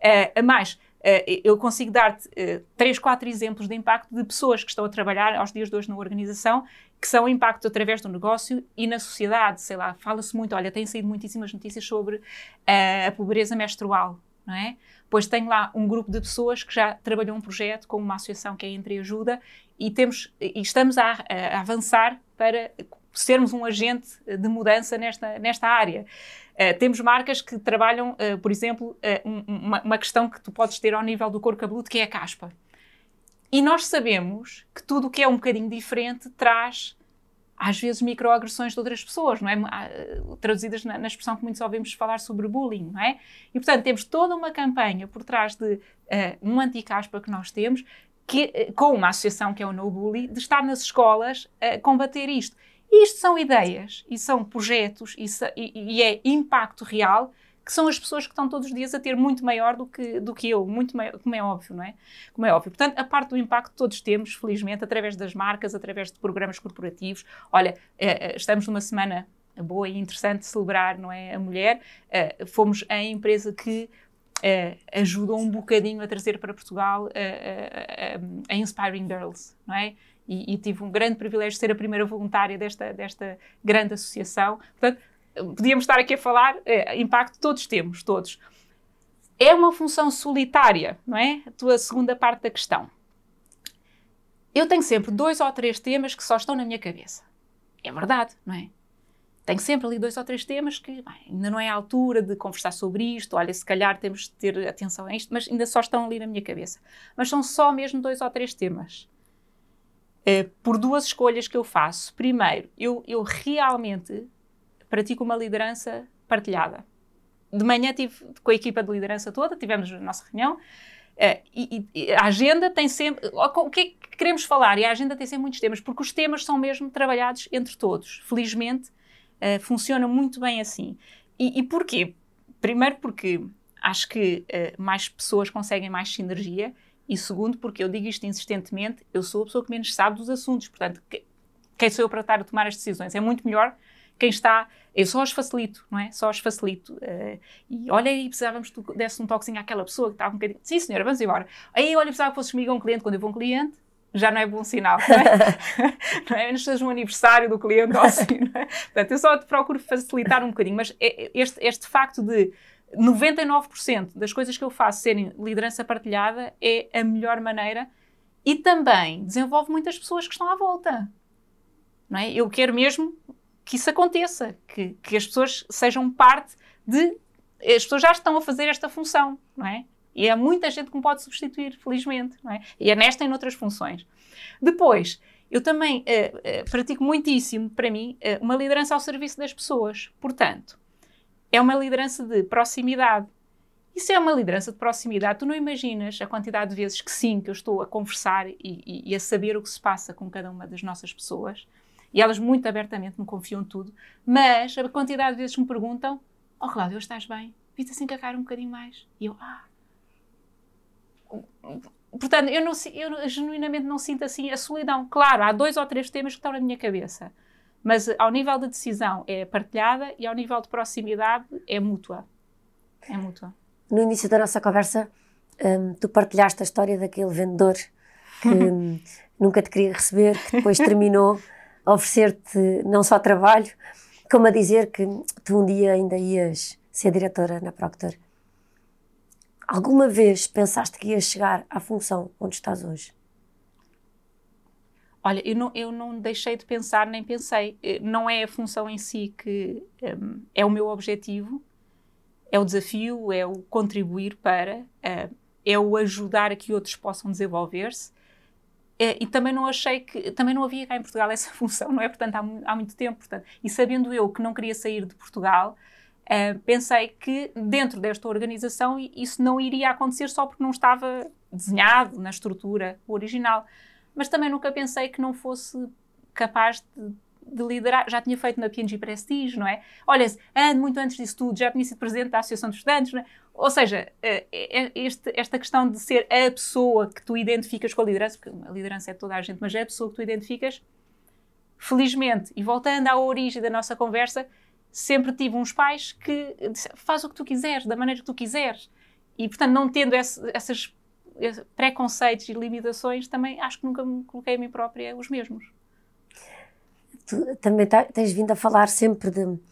Eu consigo dar-te 3, 4 exemplos de impacto de pessoas que estão a trabalhar aos dias de hoje na organização, que são impacto através do negócio e na sociedade. Sei lá, fala-se muito, olha, têm saído muitíssimas notícias sobre a pobreza menstrual, não é? Pois tenho lá um grupo de pessoas que já trabalhou um projeto com uma associação que é Entreajuda e estamos a avançar para sermos um agente de mudança nesta área. Temos marcas que trabalham, por exemplo, uma questão que tu podes ter ao nível do couro cabeludo, que é a caspa. E nós sabemos que tudo o que é um bocadinho diferente traz, às vezes, microagressões de outras pessoas, não é? Traduzidas na expressão que muitos ouvimos falar sobre bullying, não é? E, portanto, temos toda uma campanha por trás de um anti-caspa que nós temos, com uma associação que é o No Bully, de estar nas escolas a combater isto. Isto são ideias, e são projetos, e é impacto real, que são as pessoas que estão todos os dias a ter muito maior do que eu, muito maior, como é óbvio, não é? Como é óbvio. Portanto, a parte do impacto todos temos, felizmente, através das marcas, através de programas corporativos. Olha, estamos numa semana boa e interessante de celebrar, não é, a mulher. Fomos a empresa que ajudou um bocadinho a trazer para Portugal a Inspiring Girls, não é? E tive um grande privilégio de ser a primeira voluntária desta grande associação. Portanto, podíamos estar aqui a falar, impacto todos temos, todos. É uma função solitária, não é? A tua segunda parte da questão. Eu tenho sempre 2 ou 3 temas que só estão na minha cabeça. É verdade, não é? Tenho sempre ali 2 ou 3 temas que ainda não é a altura de conversar sobre isto, olha, se calhar temos de ter atenção a isto, mas ainda só estão ali na minha cabeça. Mas são só mesmo 2 ou 3 temas. Por 2 escolhas que eu faço. Primeiro, eu realmente pratico uma liderança partilhada. De manhã estive com a equipa de liderança toda, tivemos a nossa reunião, e a agenda tem sempre... O que é que queremos falar? E a agenda tem sempre muitos temas, porque os temas são mesmo trabalhados entre todos. Felizmente, funciona muito bem assim. E porquê? Primeiro porque acho que mais pessoas conseguem mais sinergia, e segundo porque eu digo isto insistentemente, eu sou a pessoa que menos sabe dos assuntos, portanto, quem sou eu para estar a tomar as decisões? É muito melhor quem está... Eu só os facilito, não é? Só os facilito. E olha aí, precisávamos que tu desse um toquezinho àquela pessoa que estava um bocadinho... Sim, senhora, vamos embora. Aí, olha, precisava que fosses comigo a um cliente. Quando eu vou a um cliente, já não é bom sinal, não é? Não é? Não seja um aniversário do cliente ou assim, não é? Portanto, eu só te procuro facilitar um bocadinho, mas este facto de 99% das coisas que eu faço serem liderança partilhada é a melhor maneira e também desenvolve muitas pessoas que estão à volta, não é? Eu quero mesmo que isso aconteça, que as pessoas sejam parte de... As pessoas já estão a fazer esta função, não é? E há muita gente que me pode substituir, felizmente, não é? E é nesta e noutras funções. Depois, eu também pratico muitíssimo, para mim, uma liderança ao serviço das pessoas. Portanto, é uma liderança de proximidade. E se é uma liderança de proximidade, tu não imaginas a quantidade de vezes que sim, que eu estou a conversar e a saber o que se passa com cada uma das nossas pessoas. E elas muito abertamente me confiam tudo. Mas a quantidade de vezes que me perguntam: oh, Cláudia, hoje estás bem? Viste assim com a cara um bocadinho mais? E eu, Portanto, eu genuinamente não sinto assim a solidão. Claro, há 2 ou 3 temas que estão na minha cabeça. Mas ao nível de decisão é partilhada e ao nível de proximidade é mútua. É mútua. No início da nossa conversa, tu partilhaste a história daquele vendedor que nunca te queria receber, que depois terminou a oferecer-te não só trabalho, como a dizer que tu um dia ainda ias ser diretora na Procter. Alguma vez pensaste que ias chegar à função onde estás hoje? Olha, eu não deixei de pensar, nem pensei. Não é a função em si que é o meu objetivo, é o desafio, é o contribuir para, é o ajudar a que outros possam desenvolver-se. E também não achei que, também não havia cá em Portugal essa função, não é? Portanto, há muito tempo. Portanto, e sabendo eu que não queria sair de Portugal, pensei que dentro desta organização isso não iria acontecer só porque não estava desenhado na estrutura original. Mas também nunca pensei que não fosse capaz de liderar. Já tinha feito na P&G Prestige, não é? Olha, muito antes disso tudo, já tinha sido presidente da Associação de Estudantes, não é? Ou seja, esta questão de ser a pessoa que tu identificas com a liderança, porque a liderança é toda a gente, mas é a pessoa que tu identificas, felizmente, e voltando à origem da nossa conversa, sempre tive uns pais que disseram, faz o que tu quiseres, da maneira que tu quiseres. E, portanto, não tendo essas preconceitos e limitações, também acho que nunca me coloquei a mim própria os mesmos. Tu também tens vindo a falar sempre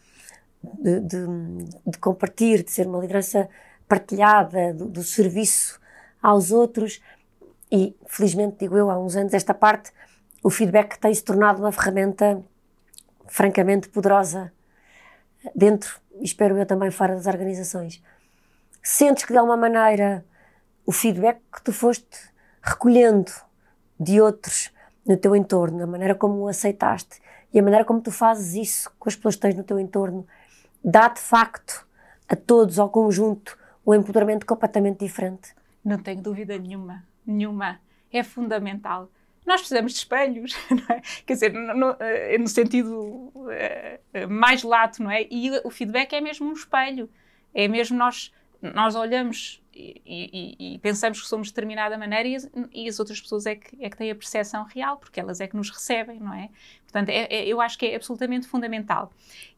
de compartilhar, de ser uma liderança partilhada, do serviço aos outros, e felizmente, digo eu, há uns anos esta parte, o feedback tem se tornado uma ferramenta francamente poderosa dentro, e espero eu também fora das organizações. Sentes que de alguma maneira o feedback que tu foste recolhendo de outros no teu entorno, a maneira como o aceitaste e a maneira como tu fazes isso com as pessoas que tens no teu entorno, dá de facto a todos, ao conjunto, um empoderamento completamente diferente? Não tenho dúvida nenhuma. É fundamental. Nós precisamos de espelhos, não é? Quer dizer, no sentido mais lato, não é? E o feedback é mesmo um espelho. É mesmo nós olhamos e pensamos que somos de determinada maneira e as outras pessoas é que têm a percepção real, porque elas é que nos recebem, não é? Portanto, eu acho que é absolutamente fundamental.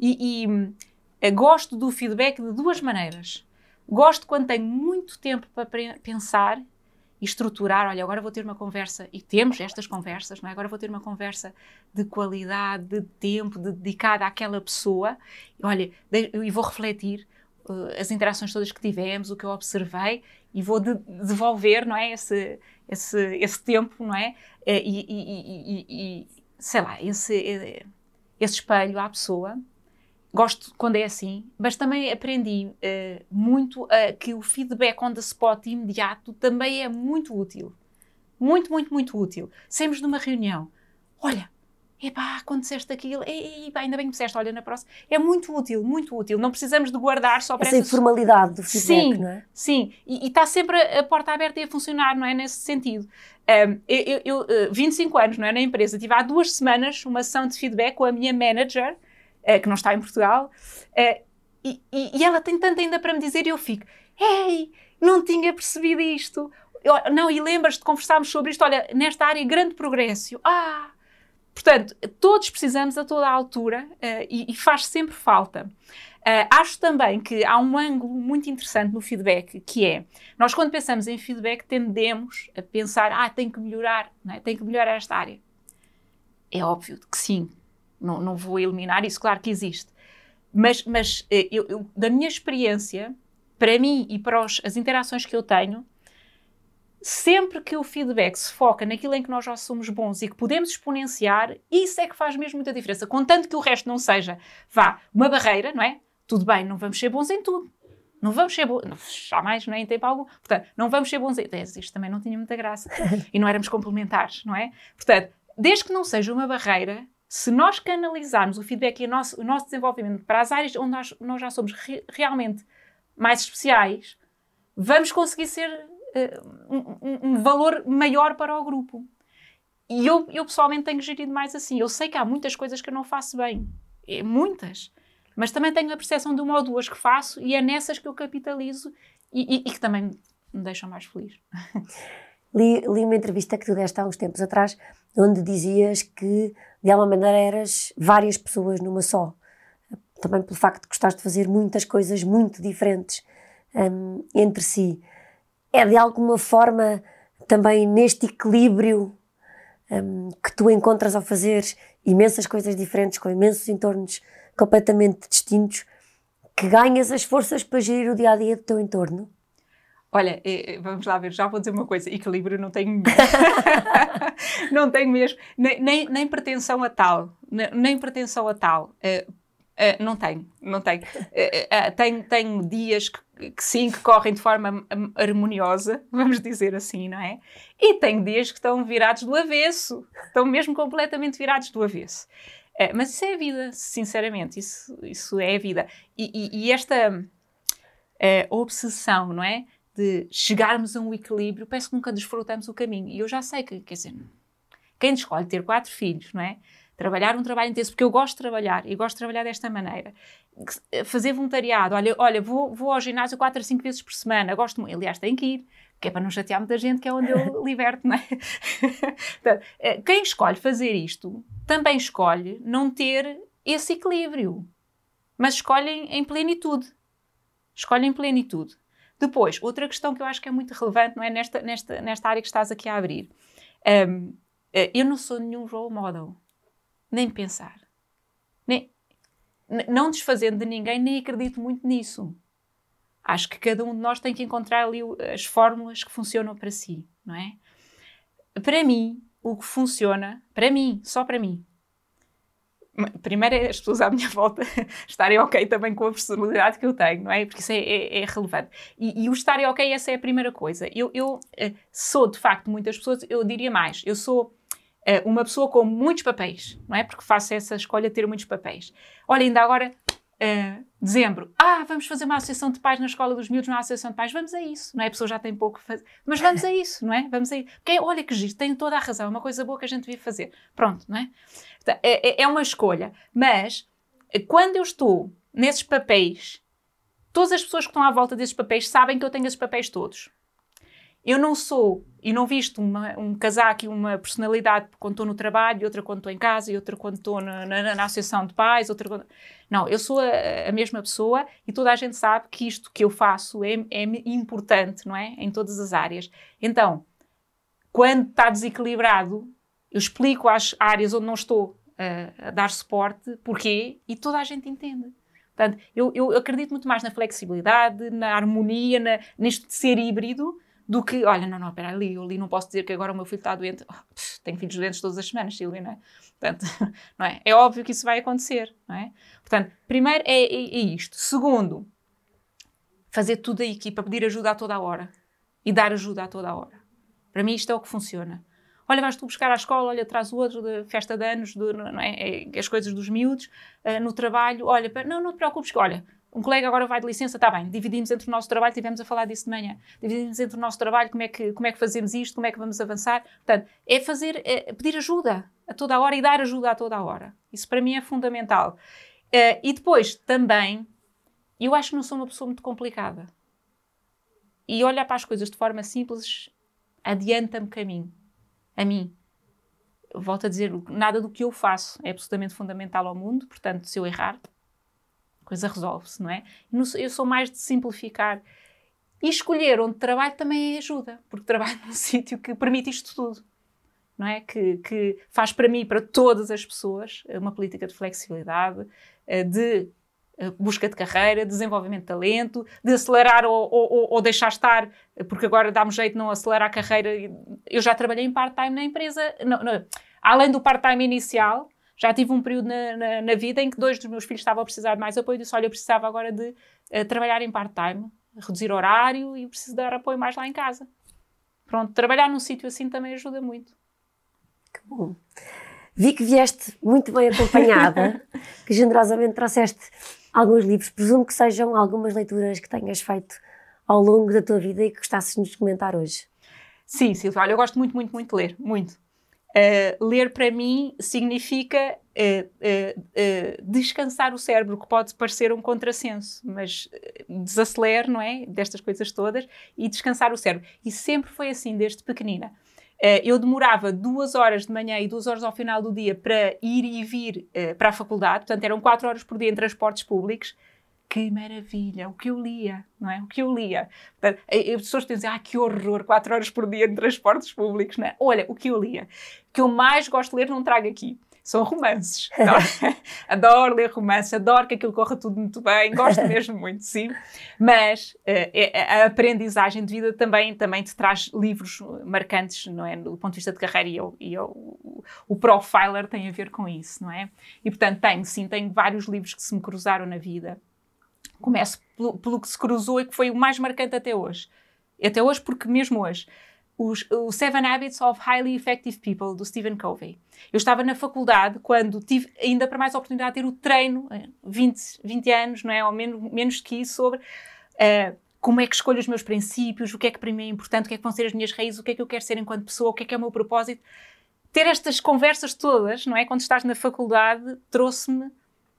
Gosto do feedback de duas maneiras. Gosto quando tenho muito tempo para pensar e estruturar, olha, agora vou ter uma conversa, e temos estas conversas, não é? Agora vou ter uma conversa de qualidade, de tempo, dedicada àquela pessoa, olha, e vou refletir as interações todas que tivemos, o que eu observei, e vou devolver, não é? Esse tempo, não é? Sei lá, esse espelho à pessoa. Gosto quando é assim, mas também aprendi muito que o feedback on the spot imediato também é muito útil. Muito, muito, muito útil. Saímos de uma reunião. Olha, quando disseste aquilo, ainda bem que me disseste, olha, na próxima. É muito útil, muito útil. Não precisamos de guardar só para essa informalidade do feedback, sim, não é? Sim, e está sempre a porta aberta e a funcionar, não é? Nesse sentido. Eu 25 anos, não é? Na empresa, tive há 2 semanas uma sessão de feedback com a minha manager, que não está em Portugal, e ela tem tanto ainda para me dizer e eu fico, não tinha percebido isto. E lembras-te de conversarmos sobre isto, olha, nesta área, grande progresso. Portanto, todos precisamos a toda a altura e faz sempre falta. Acho também que há um ângulo muito interessante no feedback, que é, nós quando pensamos em feedback tendemos a pensar, tem que melhorar, não é? Tem que melhorar esta área. É óbvio que sim. Não vou eliminar isso, claro que existe. Mas eu, da minha experiência, para mim e para as interações que eu tenho, sempre que o feedback se foca naquilo em que nós já somos bons e que podemos exponenciar, isso é que faz mesmo muita diferença. Contanto que o resto não seja, uma barreira, não é? Tudo bem, não vamos ser bons em tudo. Não vamos ser bons, jamais, não é? Em tempo algum. Portanto, não vamos ser bons em... Isto também não tinha muita graça. E não éramos complementares, não é? Portanto, desde que não seja uma barreira, se nós canalizarmos o feedback e o nosso desenvolvimento para as áreas onde nós já somos realmente mais especiais, vamos conseguir ser um valor maior para o grupo. E eu pessoalmente tenho gerido mais assim. Eu sei que há muitas coisas que eu não faço bem. Muitas. Mas também tenho a percepção de 1 ou 2 que faço e é nessas que eu capitalizo e que também me deixam mais feliz. Li uma entrevista que tu deste há uns tempos atrás, onde dizias que, de alguma maneira, eras várias pessoas numa só. Também pelo facto de gostares de fazer muitas coisas muito diferentes entre si. é de alguma forma também neste equilíbrio que tu encontras ao fazer imensas coisas diferentes, com imensos entornos completamente distintos, que ganhas as forças para gerir o dia-a-dia do teu entorno? Olha, vamos lá ver, já vou dizer uma coisa, equilíbrio não tenho mesmo. Não tenho mesmo, nem pretensão a tal, nem pretensão a tal. Não tenho. Tenho dias que sim, que correm de forma harmoniosa, vamos dizer assim, não é? E tenho dias que estão virados do avesso, estão mesmo completamente virados do avesso. Mas isso é a vida, sinceramente, isso é a vida. E esta obsessão, não é? De chegarmos a um equilíbrio, parece que nunca desfrutamos o caminho. E eu já sei que, quer dizer, quem escolhe ter 4 filhos, não é? Trabalhar um trabalho intenso, porque eu gosto de trabalhar e gosto de trabalhar desta maneira. Fazer voluntariado, olha, vou ao ginásio 4 a 5 vezes por semana, gosto muito, aliás, tenho que ir, que é para não chatear muita gente, que é onde eu liberto, não é? Portanto, quem escolhe fazer isto, também escolhe não ter esse equilíbrio, mas escolhem em plenitude. Escolhem em plenitude. Depois, outra questão que eu acho que é muito relevante, não é? Nesta área que estás aqui a abrir. Eu não sou nenhum role model. Nem pensar. Não desfazendo de ninguém, nem acredito muito nisso. Acho que cada um de nós tem que encontrar ali as fórmulas que funcionam para si, não é? Para mim, o que funciona, para mim, só para mim, primeiro é as pessoas à minha volta estarem ok também com a personalidade que eu tenho, não é? Porque isso é relevante. E o estarem ok, essa é a primeira coisa. Eu sou, de facto, muitas pessoas, eu diria mais, eu sou uma pessoa com muitos papéis, não é? Porque faço essa escolha de ter muitos papéis. Olha, ainda agora, dezembro, vamos fazer uma associação de pais na escola dos miúdos, uma associação de pais, vamos a isso, não é? A pessoa já tem pouco a fazer, mas vamos a isso, não é? Vamos a isso. Porque, olha que giro, tem toda a razão, é uma coisa boa que a gente devia fazer. Pronto, não é? Então, é uma escolha, mas quando eu estou nesses papéis, todas as pessoas que estão à volta desses papéis sabem que eu tenho esses papéis todos. Eu não sou e não visto um casaco e uma personalidade quando estou no trabalho, outra quando estou em casa, e outra quando estou na associação de pais, outra quando... Não, eu sou a mesma pessoa e toda a gente sabe que isto que eu faço é importante, não é? Em todas as áreas. Então, quando está desequilibrado, eu explico às áreas onde não estou a dar suporte, porquê, e toda a gente entende. Portanto, eu acredito muito mais na flexibilidade, na harmonia, nisto de ser híbrido, do que, olha, não, espera ali, eu ali não posso dizer que agora o meu filho está doente. Tenho filhos doentes todas as semanas, Silvia, não é? Portanto, não é? É óbvio que isso vai acontecer, não é? Portanto, primeiro é isto. Segundo, fazer tudo a equipa, pedir ajuda a toda a hora. E dar ajuda a toda a hora. Para mim isto é o que funciona. Olha, vais tu buscar à escola, olha, traz o outro, de festa de anos, não é? As coisas dos miúdos, no trabalho, olha, não te preocupes, olha, um colega agora vai de licença, está bem, dividimos entre o nosso trabalho, estivemos a falar disso de manhã, dividimos entre o nosso trabalho, como é que fazemos isto, como é que vamos avançar. Portanto, pedir ajuda a toda a hora e dar ajuda a toda a hora. Isso para mim é fundamental. E depois, também, eu acho que não sou uma pessoa muito complicada. E olhar para as coisas de forma simples adianta-me caminho. A mim. Volto a dizer, nada do que eu faço é absolutamente fundamental ao mundo, portanto, se eu errar, a coisa resolve-se, não é? Eu sou mais de simplificar. E escolher onde trabalho também ajuda, porque trabalho num sítio que permite isto tudo, não é? Que faz para mim e para todas as pessoas uma política de flexibilidade, de busca de carreira, desenvolvimento de talento, de acelerar ou deixar estar, porque agora dá-me jeito de não acelerar a carreira. Eu já trabalhei em part-time na empresa, além do part-time inicial, já tive um período na vida em que 2 dos meus filhos estavam a precisar de mais apoio, e disse, olha, eu precisava agora de trabalhar em part-time, reduzir horário e preciso dar apoio mais lá em casa. Pronto, trabalhar num sítio assim também ajuda muito. Que bom. Vi que vieste muito bem acompanhada, que generosamente trouxeste alguns livros. Presumo que sejam algumas leituras que tenhas feito ao longo da tua vida e que gostasses de nos comentar hoje. Sim, Silvia, olha, eu gosto muito, muito, muito de ler, muito. Ler para mim significa descansar o cérebro, que pode parecer um contrassenso, mas desacelere, não é? Destas coisas todas, e descansar o cérebro. E sempre foi assim, desde pequenina. Eu demorava 2 horas de manhã e 2 horas ao final do dia para ir e vir para a faculdade, portanto eram 4 horas por dia em transportes públicos. que maravilha, o que eu lia, não é? O que eu lia. Portanto, as pessoas têm a dizer, que horror, 4 horas por dia em transportes públicos, não é? Olha, o que eu lia. O que eu mais gosto de ler não trago aqui. São romances. Adoro ler romances, adoro que aquilo corra tudo muito bem, gosto mesmo muito, sim. Mas a aprendizagem de vida também te traz livros marcantes, não é? Do ponto de vista de carreira, o Profiler tem a ver com isso, não é? E, portanto, tenho vários livros que se me cruzaram na vida. Começo pelo que se cruzou e que foi o mais marcante até hoje. Até hoje, porque mesmo hoje... O Seven Habits of Highly Effective People, do Stephen Covey. Eu estava na faculdade quando tive ainda para mais a oportunidade de ter o treino, 20 anos, não é? Ou menos que isso, sobre como é que escolho os meus princípios, o que é que para mim é importante, o que é que vão ser as minhas raízes, o que é que eu quero ser enquanto pessoa, o que é o meu propósito. Ter estas conversas todas, não é? Quando estás na faculdade, trouxe-me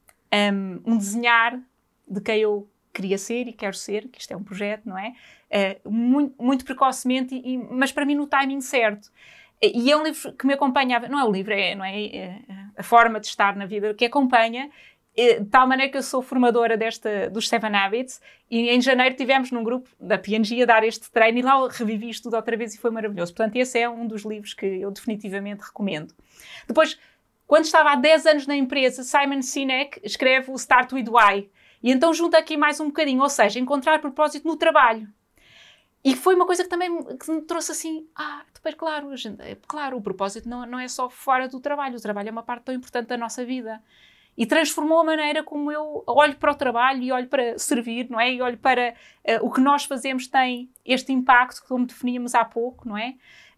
um desenhar de quem eu queria ser e quero ser, que isto é um projeto, não é? Muito precocemente, mas para mim no timing certo. E é um livro que me acompanha, não é o livro, é a forma de estar na vida que acompanha, de tal maneira que eu sou formadora dos Seven Habits, e em janeiro tivemos num grupo da P&G a dar este treino, e lá eu revivi isto tudo outra vez e foi maravilhoso. Portanto, esse é um dos livros que eu definitivamente recomendo. Depois, quando estava há 10 anos na empresa, Simon Sinek escreve o Start With Why, e então junta aqui mais um bocadinho, ou seja, encontrar propósito no trabalho. E foi uma coisa que também me trouxe assim, depois, claro, o propósito não é só fora do trabalho, o trabalho é uma parte tão importante da nossa vida. E transformou a maneira como eu olho para o trabalho e olho para servir, não é? E olho para o que nós fazemos tem este impacto, como definíamos há pouco, não é?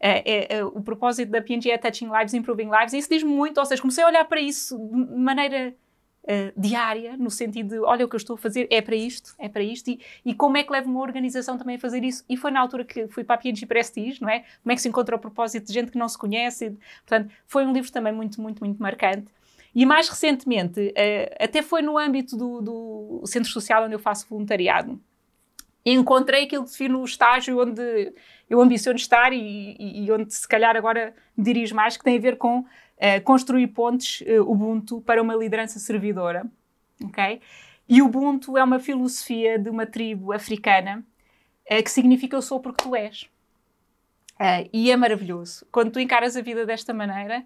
O propósito da P&G é Touching Lives, Improving Lives, e isso diz-me muito, ou seja, comecei a olhar para isso de maneira... diária, no sentido de, olha, o que eu estou a fazer é para isto, e como é que levo uma organização também a fazer isso. E foi na altura que fui para a P&G Prestige, não é? Como é que se encontra o propósito de gente que não se conhece. Portanto, foi um livro também muito, muito, muito marcante. E mais recentemente, até foi no âmbito do centro social onde eu faço voluntariado, encontrei aquilo que define o estágio onde eu ambiciono estar e onde se calhar agora me dirijo mais, que tem a ver com construir pontes Ubuntu para uma liderança servidora, ok? E Ubuntu é uma filosofia de uma tribo africana que significa eu sou porque tu és. E é maravilhoso. Quando tu encaras a vida desta maneira,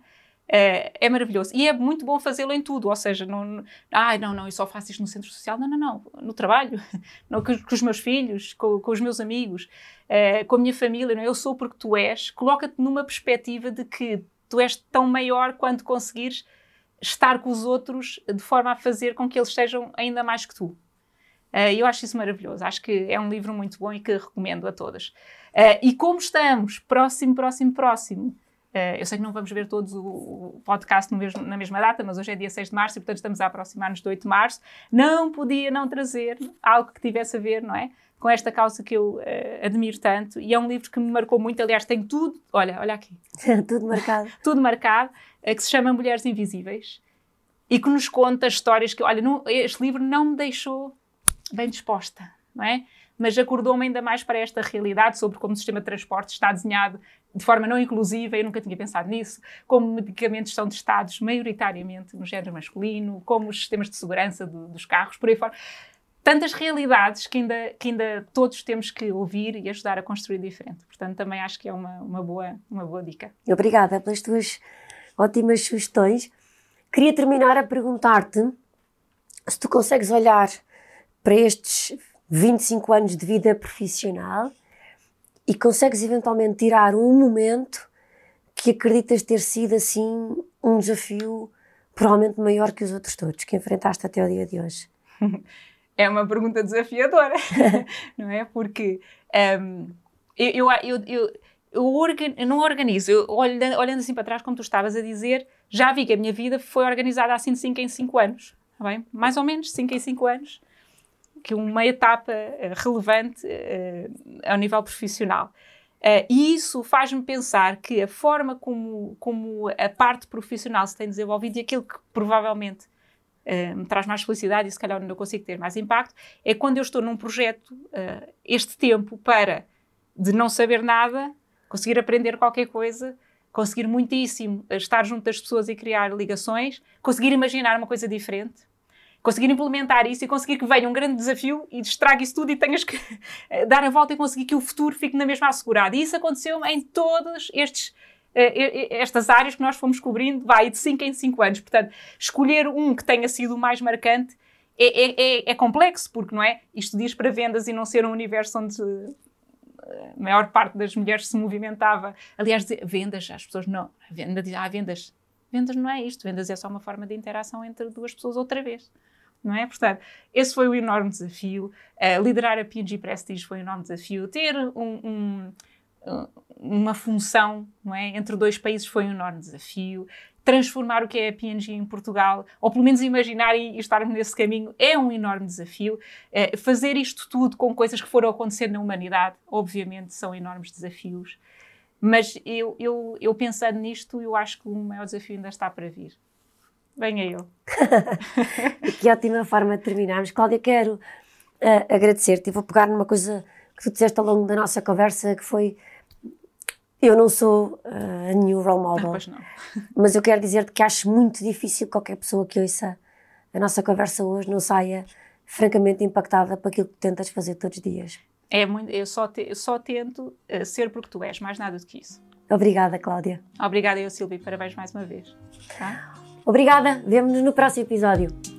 é maravilhoso. E é muito bom fazê-lo em tudo, ou seja, não, eu só faço isto no centro social. Não, no trabalho, com os meus filhos, com os meus amigos, com a minha família. Não? Eu sou porque tu és. Coloca-te numa perspectiva de que tu és tão maior quanto conseguires estar com os outros de forma a fazer com que eles sejam ainda mais que tu. Eu acho isso maravilhoso. Acho que é um livro muito bom e que recomendo a todas. E como estamos próximo, eu sei que não vamos ver todos o podcast na mesma data, mas hoje é dia 6 de março e, portanto, estamos a aproximar-nos de 8 de março. Não podia não trazer algo que tivesse a ver, não é? Com esta causa que eu admiro tanto, e é um livro que me marcou muito. Aliás, tem tudo, olha aqui. Tudo marcado. Tudo marcado, que se chama Mulheres Invisíveis, e que nos conta histórias que, este livro não me deixou bem disposta, não é? Mas acordou-me ainda mais para esta realidade sobre como o sistema de transporte está desenhado de forma não inclusiva. Eu nunca tinha pensado nisso. Como medicamentos são testados maioritariamente no género masculino, como os sistemas de segurança dos carros, por aí fora. Tantas realidades que ainda todos temos que ouvir e ajudar a construir diferente. Portanto, também acho que é uma boa dica. Obrigada pelas tuas ótimas sugestões. Queria terminar a perguntar-te se tu consegues olhar para estes 25 anos de vida profissional e consegues eventualmente tirar um momento que acreditas ter sido assim um desafio provavelmente maior que os outros todos que enfrentaste até o dia de hoje. É uma pergunta desafiadora, não é? Porque eu não organizo. Olhando assim para trás, como tu estavas a dizer, já vi que a minha vida foi organizada assim de 5 em 5 anos. Tá bem? Mais ou menos 5 em 5 anos. Que uma etapa relevante ao nível profissional. E isso faz-me pensar que a forma como a parte profissional se tem desenvolvido e aquilo que provavelmente me traz mais felicidade e se calhar onde eu consigo ter mais impacto, é quando eu estou num projeto, este tempo para, de não saber nada, conseguir aprender qualquer coisa, conseguir muitíssimo estar junto das pessoas e criar ligações, conseguir imaginar uma coisa diferente, conseguir implementar isso e conseguir que venha um grande desafio e estrague isso tudo e tenhas que dar a volta e conseguir que o futuro fique na mesma assegurado. E isso aconteceu em todos estas áreas que nós fomos cobrindo, de 5 em 5 anos. Portanto, escolher um que tenha sido o mais marcante é complexo, porque, não é? Isto diz para vendas e não ser um universo onde a maior parte das mulheres se movimentava. Aliás, vendas, as pessoas não. Vendas. Vendas não é isto. Vendas é só uma forma de interação entre duas pessoas outra vez. Não é? Portanto, esse foi um enorme desafio. Liderar a P&G Prestige foi um enorme desafio. Ter uma função, não é, entre 2 países foi um enorme desafio. Transformar o que é a P&G em Portugal, ou pelo menos imaginar e estarmos nesse caminho, é um enorme desafio. Fazer isto tudo com coisas que foram acontecer na humanidade, obviamente, são enormes desafios. Mas eu pensando nisto, eu acho que o maior desafio ainda está para vir. Venha ele. Que ótima forma de terminarmos. Cláudia, quero agradecer-te. Eu vou pegar numa coisa que tu disseste ao longo da nossa conversa, que foi: eu não sou a new role model, Pois não. mas eu quero dizer-te que acho muito difícil que qualquer pessoa que ouça a nossa conversa hoje não saia francamente impactada por aquilo que tentas fazer todos os dias. Eu só tento ser porque tu és, mais nada do que isso. Obrigada, Cláudia. Obrigada eu, Silvia, parabéns mais uma vez. Tá? Obrigada, vemo-nos no próximo episódio.